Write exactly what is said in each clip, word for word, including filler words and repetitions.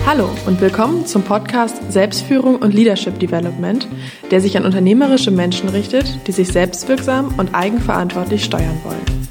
Hallo und willkommen zum Podcast Selbstführung und Leadership Development, der sich an unternehmerische Menschen richtet, die sich selbstwirksam und eigenverantwortlich steuern wollen.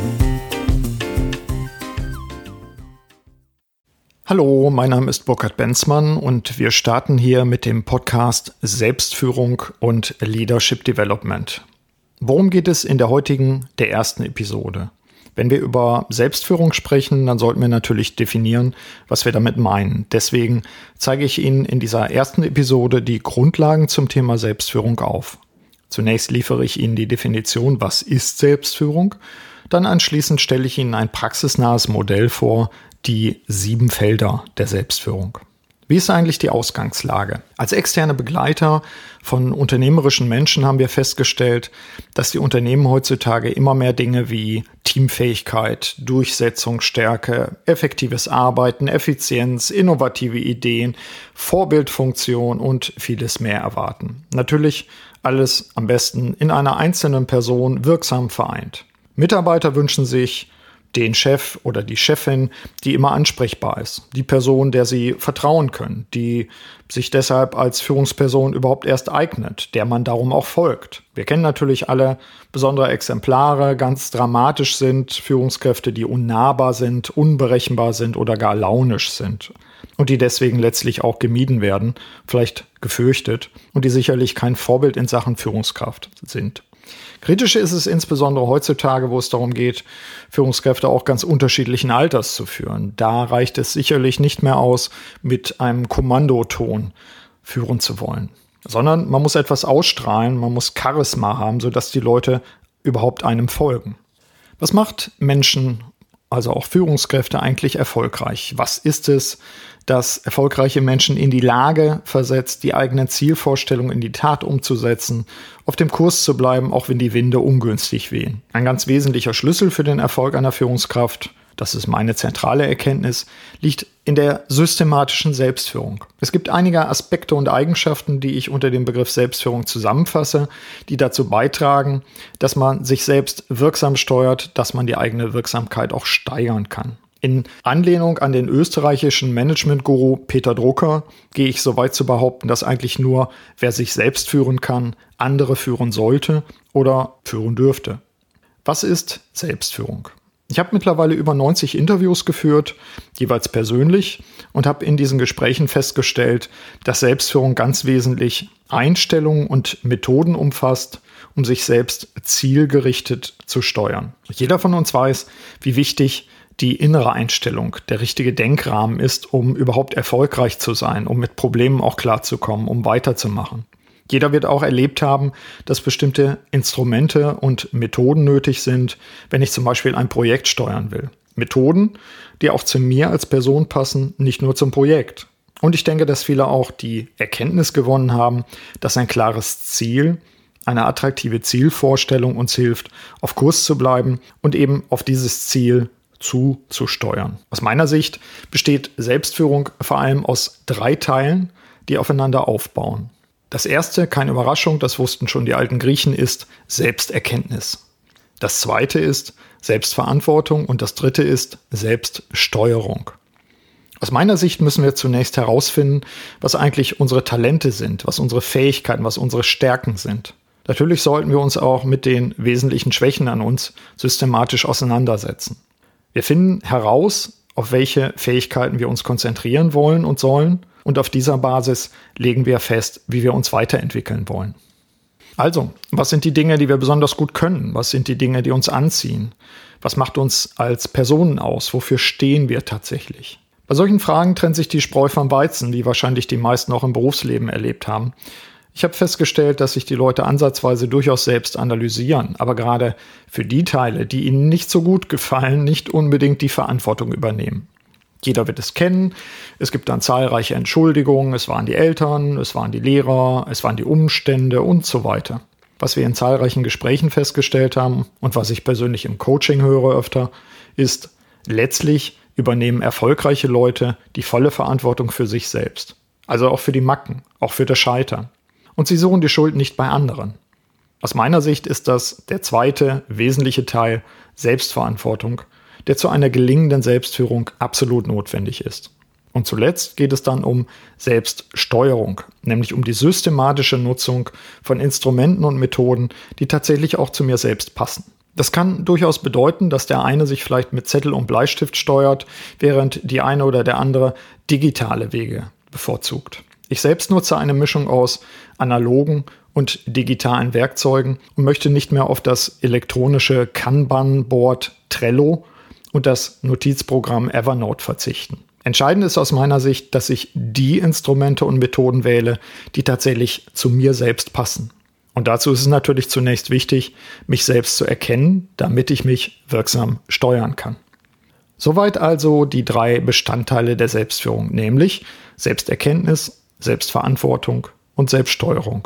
Hallo, mein Name ist Burkhard Benzmann und wir starten hier mit dem Podcast Selbstführung und Leadership Development. Worum geht es in der heutigen, der ersten Episode? Wenn wir über Selbstführung sprechen, dann sollten wir natürlich definieren, was wir damit meinen. Deswegen zeige ich Ihnen in dieser ersten Episode die Grundlagen zum Thema Selbstführung auf. Zunächst liefere ich Ihnen die Definition, was ist Selbstführung? Dann anschließend stelle ich Ihnen ein praxisnahes Modell vor, die sieben Felder der Selbstführung. Wie ist eigentlich die Ausgangslage? Als externe Begleiter von unternehmerischen Menschen haben wir festgestellt, dass die Unternehmen heutzutage immer mehr Dinge wie Teamfähigkeit, Durchsetzungsstärke, effektives Arbeiten, Effizienz, innovative Ideen, Vorbildfunktion und vieles mehr erwarten. Natürlich alles am besten in einer einzelnen Person wirksam vereint. Mitarbeiter wünschen sich den Chef oder die Chefin, die immer ansprechbar ist. Die Person, der sie vertrauen können, die sich deshalb als Führungsperson überhaupt erst eignet, der man darum auch folgt. Wir kennen natürlich alle besondere Exemplare, ganz dramatisch sind Führungskräfte, die unnahbar sind, unberechenbar sind oder gar launisch sind. Und die deswegen letztlich auch gemieden werden, vielleicht gefürchtet und die sicherlich kein Vorbild in Sachen Führungskraft sind. Kritisch ist es insbesondere heutzutage, wo es darum geht, Führungskräfte auch ganz unterschiedlichen Alters zu führen. Da reicht es sicherlich nicht mehr aus, mit einem Kommandoton führen zu wollen, sondern man muss etwas ausstrahlen, man muss Charisma haben, sodass die Leute überhaupt einem folgen. Was macht Menschen, also auch Führungskräfte, eigentlich erfolgreich? Was ist es, das erfolgreiche Menschen in die Lage versetzt, die eigenen Zielvorstellungen in die Tat umzusetzen, auf dem Kurs zu bleiben, auch wenn die Winde ungünstig wehen? Ein ganz wesentlicher Schlüssel für den Erfolg einer Führungskraft, das ist meine zentrale Erkenntnis, liegt in der systematischen Selbstführung. Es gibt einige Aspekte und Eigenschaften, die ich unter dem Begriff Selbstführung zusammenfasse, die dazu beitragen, dass man sich selbst wirksam steuert, dass man die eigene Wirksamkeit auch steigern kann. In Anlehnung an den österreichischen Management-Guru Peter Drucker gehe ich so weit zu behaupten, dass eigentlich nur wer sich selbst führen kann, andere führen sollte oder führen dürfte. Was ist Selbstführung? Ich habe mittlerweile über neunzig Interviews geführt, jeweils persönlich, und habe in diesen Gesprächen festgestellt, dass Selbstführung ganz wesentlich Einstellungen und Methoden umfasst, um sich selbst zielgerichtet zu steuern. Jeder von uns weiß, wie wichtig die innere Einstellung, der richtige Denkrahmen ist, um überhaupt erfolgreich zu sein, um mit Problemen auch klarzukommen, um weiterzumachen. Jeder wird auch erlebt haben, dass bestimmte Instrumente und Methoden nötig sind, wenn ich zum Beispiel ein Projekt steuern will. Methoden, die auch zu mir als Person passen, nicht nur zum Projekt. Und ich denke, dass viele auch die Erkenntnis gewonnen haben, dass ein klares Ziel, eine attraktive Zielvorstellung uns hilft, auf Kurs zu bleiben und eben auf dieses Ziel zuzusteuern. Aus meiner Sicht besteht Selbstführung vor allem aus drei Teilen, die aufeinander aufbauen. Das erste, keine Überraschung, das wussten schon die alten Griechen, ist Selbsterkenntnis. Das zweite ist Selbstverantwortung und das dritte ist Selbststeuerung. Aus meiner Sicht müssen wir zunächst herausfinden, was eigentlich unsere Talente sind, was unsere Fähigkeiten, was unsere Stärken sind. Natürlich sollten wir uns auch mit den wesentlichen Schwächen an uns systematisch auseinandersetzen. Wir finden heraus, auf welche Fähigkeiten wir uns konzentrieren wollen und sollen, und auf dieser Basis legen wir fest, wie wir uns weiterentwickeln wollen. Also, was sind die Dinge, die wir besonders gut können? Was sind die Dinge, die uns anziehen? Was macht uns als Personen aus? Wofür stehen wir tatsächlich? Bei solchen Fragen trennt sich die Spreu vom Weizen, wie wahrscheinlich die meisten auch im Berufsleben erlebt haben. Ich habe festgestellt, dass sich die Leute ansatzweise durchaus selbst analysieren, aber gerade für die Teile, die ihnen nicht so gut gefallen, nicht unbedingt die Verantwortung übernehmen. Jeder wird es kennen, es gibt dann zahlreiche Entschuldigungen, es waren die Eltern, es waren die Lehrer, es waren die Umstände und so weiter. Was wir in zahlreichen Gesprächen festgestellt haben und was ich persönlich im Coaching höre öfter, ist, letztlich übernehmen erfolgreiche Leute die volle Verantwortung für sich selbst. Also auch für die Macken, auch für das Scheitern. Und sie suchen die Schuld nicht bei anderen. Aus meiner Sicht ist das der zweite wesentliche Teil Selbstverantwortung, der zu einer gelingenden Selbstführung absolut notwendig ist. Und zuletzt geht es dann um Selbststeuerung, nämlich um die systematische Nutzung von Instrumenten und Methoden, die tatsächlich auch zu mir selbst passen. Das kann durchaus bedeuten, dass der eine sich vielleicht mit Zettel und Bleistift steuert, während die eine oder der andere digitale Wege bevorzugt. Ich selbst nutze eine Mischung aus analogen und digitalen Werkzeugen und möchte nicht mehr auf das elektronische Kanban-Board Trello und das Notizprogramm Evernote verzichten. Entscheidend ist aus meiner Sicht, dass ich die Instrumente und Methoden wähle, die tatsächlich zu mir selbst passen. Und dazu ist es natürlich zunächst wichtig, mich selbst zu erkennen, damit ich mich wirksam steuern kann. Soweit also die drei Bestandteile der Selbstführung, nämlich Selbsterkenntnis, Selbstverantwortung und Selbststeuerung.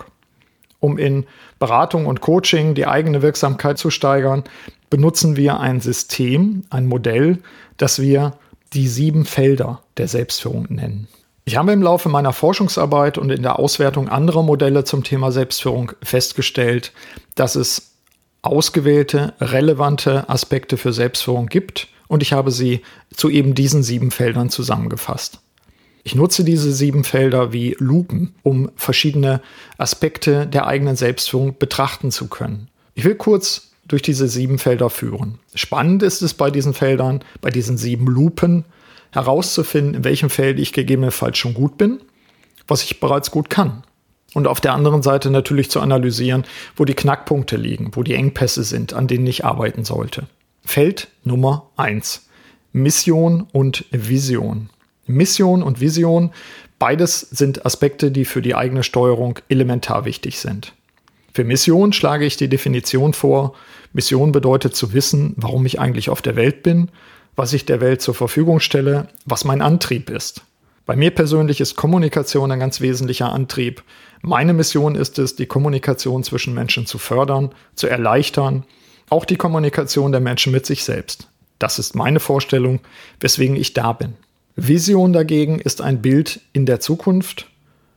Um in Beratung und Coaching die eigene Wirksamkeit zu steigern, benutzen wir ein System, ein Modell, das wir die sieben Felder der Selbstführung nennen. Ich habe im Laufe meiner Forschungsarbeit und in der Auswertung anderer Modelle zum Thema Selbstführung festgestellt, dass es ausgewählte, relevante Aspekte für Selbstführung gibt und ich habe sie zu eben diesen sieben Feldern zusammengefasst. Ich nutze diese sieben Felder wie Lupen, um verschiedene Aspekte der eigenen Selbstführung betrachten zu können. Ich will kurz durch diese sieben Felder führen. Spannend ist es bei diesen Feldern, bei diesen sieben Lupen, herauszufinden, in welchem Feld ich gegebenenfalls schon gut bin, was ich bereits gut kann. Und auf der anderen Seite natürlich zu analysieren, wo die Knackpunkte liegen, wo die Engpässe sind, an denen ich arbeiten sollte. Feld Nummer eins. Mission und Vision. Mission und Vision, beides sind Aspekte, die für die eigene Steuerung elementar wichtig sind. Für Mission schlage ich die Definition vor. Mission bedeutet zu wissen, warum ich eigentlich auf der Welt bin, was ich der Welt zur Verfügung stelle, was mein Antrieb ist. Bei mir persönlich ist Kommunikation ein ganz wesentlicher Antrieb. Meine Mission ist es, die Kommunikation zwischen Menschen zu fördern, zu erleichtern, auch die Kommunikation der Menschen mit sich selbst. Das ist meine Vorstellung, weswegen ich da bin. Vision dagegen ist ein Bild in der Zukunft,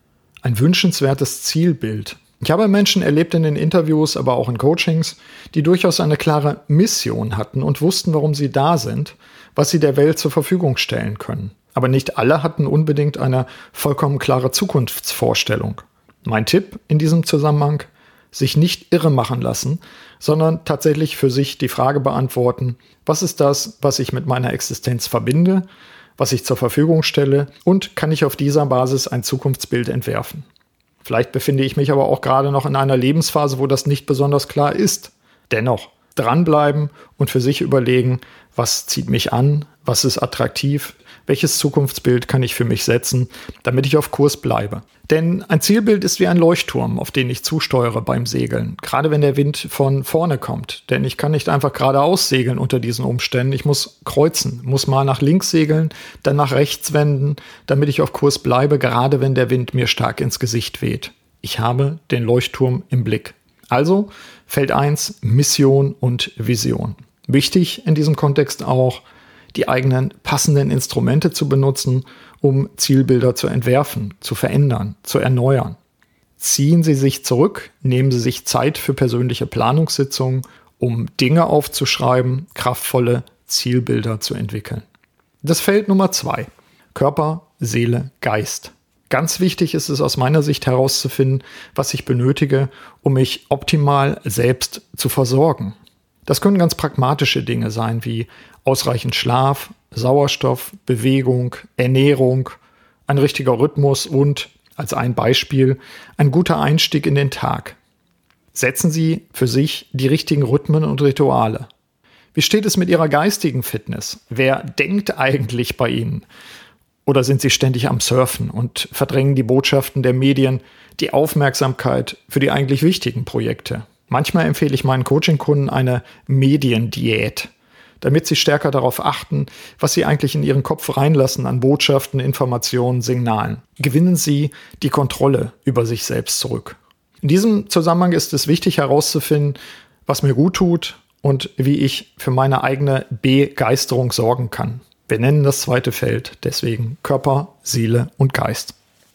ein wünschenswertes Zielbild. Ich habe Menschen erlebt in den Interviews, aber auch in Coachings, die durchaus eine klare Mission hatten und wussten, warum sie da sind, was sie der Welt zur Verfügung stellen können. Aber nicht alle hatten unbedingt eine vollkommen klare Zukunftsvorstellung. Mein Tipp in diesem Zusammenhang: sich nicht irre machen lassen, sondern tatsächlich für sich die Frage beantworten, was ist das, was ich mit meiner Existenz verbinde, was ich zur Verfügung stelle und kann ich auf dieser Basis ein Zukunftsbild entwerfen. Vielleicht befinde ich mich aber auch gerade noch in einer Lebensphase, wo das nicht besonders klar ist. Dennoch dranbleiben und für sich überlegen, was zieht mich an, was ist attraktiv, welches Zukunftsbild kann ich für mich setzen, damit ich auf Kurs bleibe. Denn ein Zielbild ist wie ein Leuchtturm, auf den ich zusteuere beim Segeln, gerade wenn der Wind von vorne kommt. Denn ich kann nicht einfach geradeaus segeln unter diesen Umständen. Ich muss kreuzen, muss mal nach links segeln, dann nach rechts wenden, damit ich auf Kurs bleibe, gerade wenn der Wind mir stark ins Gesicht weht. Ich habe den Leuchtturm im Blick. Also Feld eins, Mission und Vision. Wichtig in diesem Kontext auch, die eigenen passenden Instrumente zu benutzen, um Zielbilder zu entwerfen, zu verändern, zu erneuern. Ziehen Sie sich zurück, nehmen Sie sich Zeit für persönliche Planungssitzungen, um Dinge aufzuschreiben, kraftvolle Zielbilder zu entwickeln. Das Feld Nummer zwei. Körper, Seele, Geist. Ganz wichtig ist es aus meiner Sicht herauszufinden, was ich benötige, um mich optimal selbst zu versorgen. Das können ganz pragmatische Dinge sein, wie ausreichend Schlaf, Sauerstoff, Bewegung, Ernährung, ein richtiger Rhythmus und, als ein Beispiel, ein guter Einstieg in den Tag. Setzen Sie für sich die richtigen Rhythmen und Rituale. Wie steht es mit Ihrer geistigen Fitness? Wer denkt eigentlich bei Ihnen? Oder sind Sie ständig am Surfen und verdrängen die Botschaften der Medien die Aufmerksamkeit für die eigentlich wichtigen Projekte? Manchmal empfehle ich meinen Coaching-Kunden eine Mediendiät, damit sie stärker darauf achten, was sie eigentlich in ihren Kopf reinlassen an Botschaften, Informationen, Signalen. Gewinnen Sie die Kontrolle über sich selbst zurück. In diesem Zusammenhang ist es wichtig herauszufinden, was mir gut tut und wie ich für meine eigene Begeisterung sorgen kann. Wir nennen das zweite Feld deswegen Körper, Seele und Geist.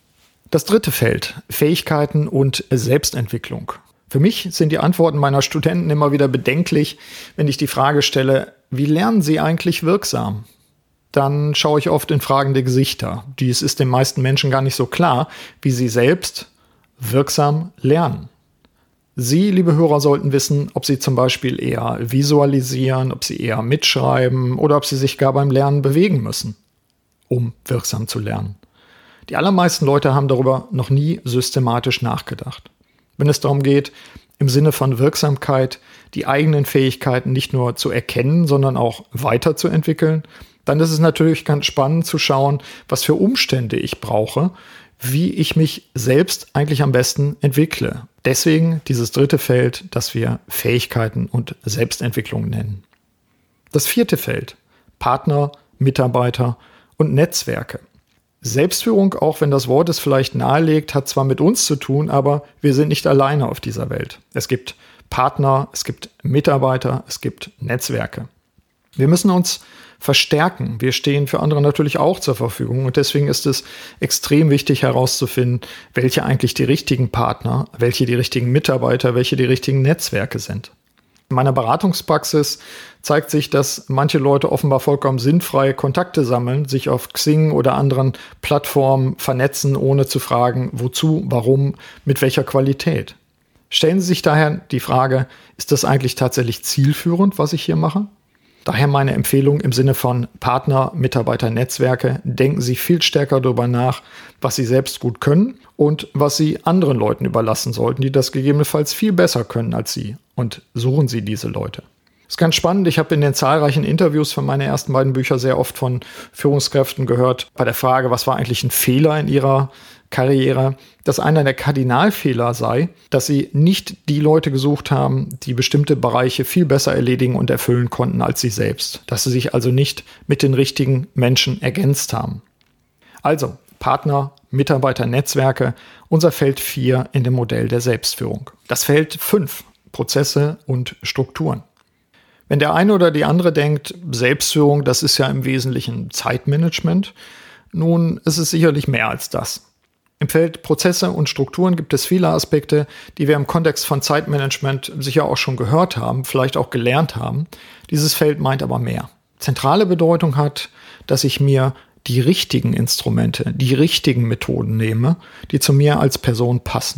Das dritte Feld, Fähigkeiten und Selbstentwicklung. Für mich sind die Antworten meiner Studenten immer wieder bedenklich, wenn ich die Frage stelle, wie lernen sie eigentlich wirksam? dann schaue ich oft in fragende Gesichter. Dies ist den meisten Menschen gar nicht so klar, wie sie selbst wirksam lernen. Sie, liebe Hörer, sollten wissen, ob Sie zum Beispiel eher visualisieren, ob Sie eher mitschreiben oder ob Sie sich gar beim Lernen bewegen müssen, um wirksam zu lernen. Die allermeisten Leute haben darüber noch nie systematisch nachgedacht. Wenn es darum geht, im Sinne von Wirksamkeit die eigenen Fähigkeiten nicht nur zu erkennen, sondern auch weiterzuentwickeln, dann ist es natürlich ganz spannend zu schauen, was für Umstände ich brauche, wie ich mich selbst eigentlich am besten entwickle. Deswegen dieses dritte Feld, das wir Fähigkeiten und Selbstentwicklung nennen. Das vierte Feld, Partner, Mitarbeiter und Netzwerke. Selbstführung, auch wenn das Wort es vielleicht nahelegt, hat zwar mit uns zu tun, aber wir sind nicht alleine auf dieser Welt. Es gibt Partner, es gibt Mitarbeiter, es gibt Netzwerke. Wir müssen uns verstärken. Wir stehen für andere natürlich auch zur Verfügung und deswegen ist es extrem wichtig herauszufinden, welche eigentlich die richtigen Partner, welche die richtigen Mitarbeiter, welche die richtigen Netzwerke sind. In meiner Beratungspraxis zeigt sich, dass manche Leute offenbar vollkommen sinnfrei Kontakte sammeln, sich auf Xing oder anderen Plattformen vernetzen, ohne zu fragen, wozu, warum, mit welcher Qualität. Stellen Sie sich daher die Frage, ist das eigentlich tatsächlich zielführend, was ich hier mache? Daher meine Empfehlung im Sinne von Partner, Mitarbeiter, Netzwerke, denken Sie viel stärker darüber nach, was Sie selbst gut können und was Sie anderen Leuten überlassen sollten, die das gegebenenfalls viel besser können als Sie. Und suchen Sie diese Leute. Das ist ganz spannend. Ich habe in den zahlreichen Interviews für meine ersten beiden Bücher sehr oft von Führungskräften gehört, bei der Frage, was war eigentlich ein Fehler in ihrer Karriere, dass einer der Kardinalfehler sei, dass sie nicht die Leute gesucht haben, die bestimmte Bereiche viel besser erledigen und erfüllen konnten als sie selbst. Dass sie sich also nicht mit den richtigen Menschen ergänzt haben. Also Partner, Mitarbeiter, Netzwerke, unser Feld vier in dem Modell der Selbstführung. Das Feld fünf, Prozesse und Strukturen. Wenn der eine oder die andere denkt, Selbstführung, das ist ja im Wesentlichen Zeitmanagement, nun ist es sicherlich mehr als das. Im Feld Prozesse und Strukturen gibt es viele Aspekte, die wir im Kontext von Zeitmanagement sicher auch schon gehört haben, vielleicht auch gelernt haben. Dieses Feld meint aber mehr. Zentrale Bedeutung hat, dass ich mir die richtigen Instrumente, die richtigen Methoden nehme, die zu mir als Person passen.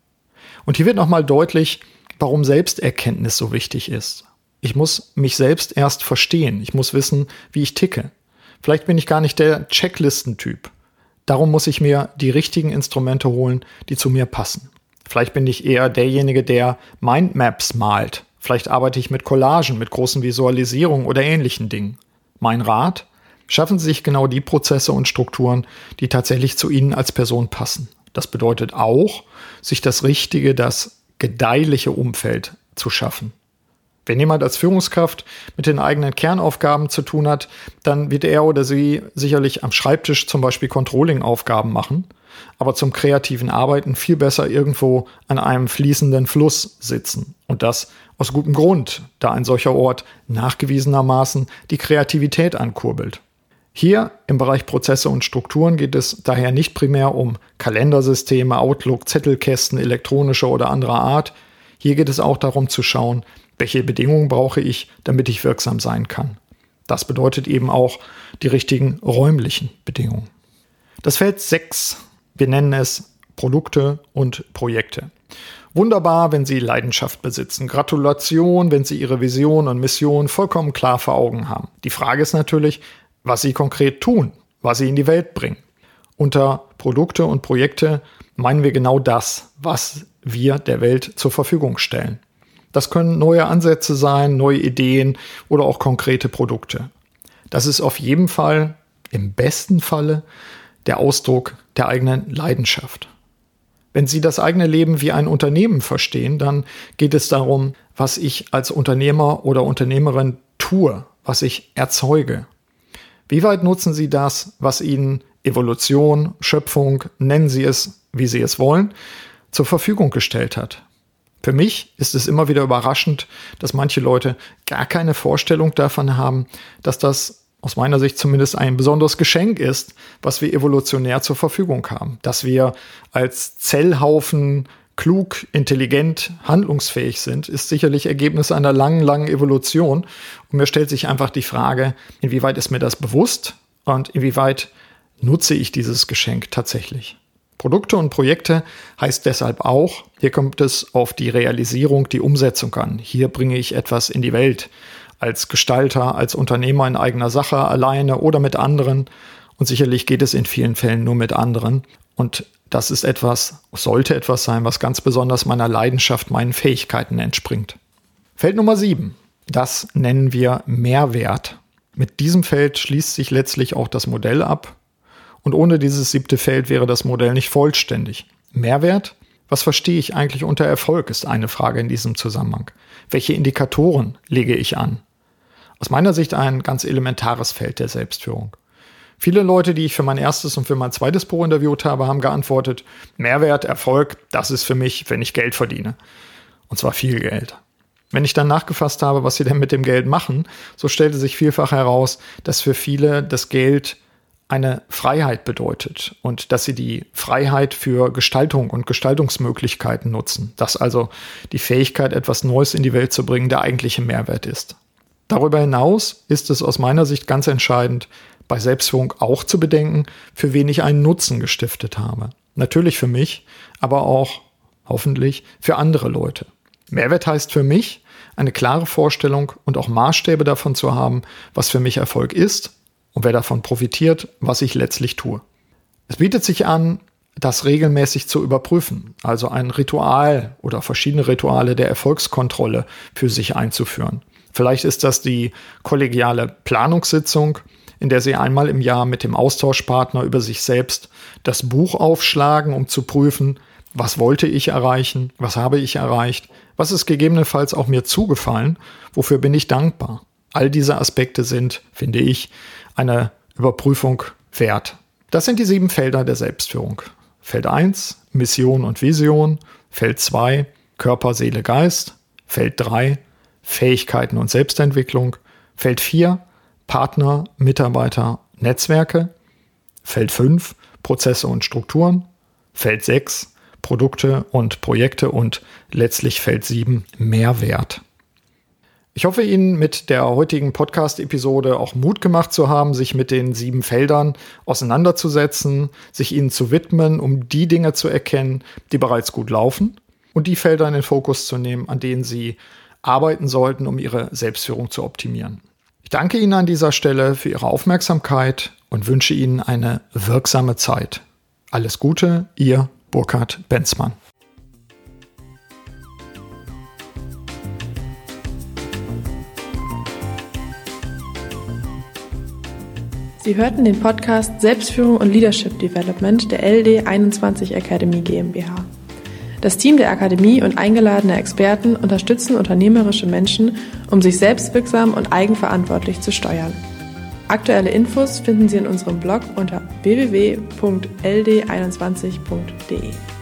Und hier wird nochmal deutlich, warum Selbsterkenntnis so wichtig ist. Ich muss mich selbst erst verstehen. Ich muss wissen, wie ich ticke. Vielleicht bin ich gar nicht der Checklistentyp. Darum muss ich mir die richtigen Instrumente holen, die zu mir passen. Vielleicht bin ich eher derjenige, der Mindmaps malt. Vielleicht arbeite ich mit Collagen, mit großen Visualisierungen oder ähnlichen Dingen. Mein Rat: Schaffen Sie sich genau die Prozesse und Strukturen, die tatsächlich zu Ihnen als Person passen. Das bedeutet auch, sich das richtige, das gedeihliche Umfeld zu schaffen. Wenn jemand als Führungskraft mit den eigenen Kernaufgaben zu tun hat, dann wird er oder sie sicherlich am Schreibtisch zum Beispiel Controlling-Aufgaben machen, aber zum kreativen Arbeiten viel besser irgendwo an einem fließenden Fluss sitzen. Und das aus gutem Grund, da ein solcher Ort nachgewiesenermaßen die Kreativität ankurbelt. Hier im Bereich Prozesse und Strukturen geht es daher nicht primär um Kalendersysteme, Outlook, Zettelkästen, elektronischer oder anderer Art. Hier geht es auch darum zu schauen, welche Bedingungen brauche ich, damit ich wirksam sein kann. Das bedeutet eben auch die richtigen räumlichen Bedingungen. Das Feld sechs, wir nennen es Produkte und Projekte. Wunderbar, wenn Sie Leidenschaft besitzen. Gratulation, wenn Sie Ihre Vision und Mission vollkommen klar vor Augen haben. Die Frage ist natürlich, was Sie konkret tun, was Sie in die Welt bringen. Unter Produkte und Projekte meinen wir genau das, was wir der Welt zur Verfügung stellen. Das können neue Ansätze sein, neue Ideen oder auch konkrete Produkte. Das ist auf jeden Fall, im besten Falle, der Ausdruck der eigenen Leidenschaft. Wenn Sie das eigene Leben wie ein Unternehmen verstehen, dann geht es darum, was ich als Unternehmer oder Unternehmerin tue, was ich erzeuge. Wie weit nutzen Sie das, was Ihnen Evolution, Schöpfung, nennen Sie es, wie Sie es wollen, zur Verfügung gestellt hat? Für mich ist es immer wieder überraschend, dass manche Leute gar keine Vorstellung davon haben, dass das aus meiner Sicht zumindest ein besonderes Geschenk ist, was wir evolutionär zur Verfügung haben. Dass wir als Zellhaufen klug, intelligent, handlungsfähig sind, ist sicherlich Ergebnis einer langen, langen Evolution. Und mir stellt sich einfach die Frage, inwieweit ist mir das bewusst und inwieweit nutze ich dieses Geschenk tatsächlich? Produkte und Projekte heißt deshalb auch, hier kommt es auf die Realisierung, die Umsetzung an. Hier bringe ich etwas in die Welt, als Gestalter, als Unternehmer in eigener Sache, alleine oder mit anderen. Und sicherlich geht es in vielen Fällen nur mit anderen. Und das ist etwas, sollte etwas sein, was ganz besonders meiner Leidenschaft, meinen Fähigkeiten entspringt. Feld Nummer sieben, das nennen wir Mehrwert. Mit diesem Feld schließt sich letztlich auch das Modell ab. Und ohne dieses siebte Feld wäre das Modell nicht vollständig. Mehrwert? Was verstehe ich eigentlich unter Erfolg, ist eine Frage in diesem Zusammenhang. Welche Indikatoren lege ich an? Aus meiner Sicht ein ganz elementares Feld der Selbstführung. Viele Leute, die ich für mein erstes und für mein zweites Buch interviewt habe, haben geantwortet, Mehrwert, Erfolg, das ist für mich, wenn ich Geld verdiene. Und zwar viel Geld. Wenn ich dann nachgefasst habe, was sie denn mit dem Geld machen, so stellte sich vielfach heraus, dass für viele das Geld eine Freiheit bedeutet und dass sie die Freiheit für Gestaltung und Gestaltungsmöglichkeiten nutzen. Dass also die Fähigkeit, etwas Neues in die Welt zu bringen, der eigentliche Mehrwert ist. Darüber hinaus ist es aus meiner Sicht ganz entscheidend, bei Selbstführung auch zu bedenken, für wen ich einen Nutzen gestiftet habe. Natürlich für mich, aber auch hoffentlich für andere Leute. Mehrwert heißt für mich, eine klare Vorstellung und auch Maßstäbe davon zu haben, was für mich Erfolg ist und wer davon profitiert, was ich letztlich tue. Es bietet sich an, das regelmäßig zu überprüfen, also ein Ritual oder verschiedene Rituale der Erfolgskontrolle für sich einzuführen. Vielleicht ist das die kollegiale Planungssitzung, in der Sie einmal im Jahr mit dem Austauschpartner über sich selbst das Buch aufschlagen, um zu prüfen, was wollte ich erreichen, was habe ich erreicht, was ist gegebenenfalls auch mir zugefallen, wofür bin ich dankbar. All diese Aspekte sind, finde ich, eine Überprüfung wert. Das sind die sieben Felder der Selbstführung. Feld eins, Mission und Vision. Feld zwei, Körper, Seele, Geist. Feld drei, Fähigkeiten und Selbstentwicklung. Feld vier, Partner, Mitarbeiter, Netzwerke. Feld fünf, Prozesse und Strukturen. Feld sechs, Produkte und Projekte und letztlich Feld sieben, Mehrwert. Ich hoffe, Ihnen mit der heutigen Podcast-Episode auch Mut gemacht zu haben, sich mit den sieben Feldern auseinanderzusetzen, sich ihnen zu widmen, um die Dinge zu erkennen, die bereits gut laufen und die Felder in den Fokus zu nehmen, an denen Sie arbeiten sollten, um Ihre Selbstführung zu optimieren. Ich danke Ihnen an dieser Stelle für Ihre Aufmerksamkeit und wünsche Ihnen eine wirksame Zeit. Alles Gute, Ihr Burkhard Benzmann. Sie hörten den Podcast Selbstführung und Leadership Development der L D einundzwanzig Academy GmbH. Das Team der Akademie und eingeladene Experten unterstützen unternehmerische Menschen, um sich selbstwirksam und eigenverantwortlich zu steuern. Aktuelle Infos finden Sie in unserem Blog unter w w w punkt l d einundzwanzig punkt d e.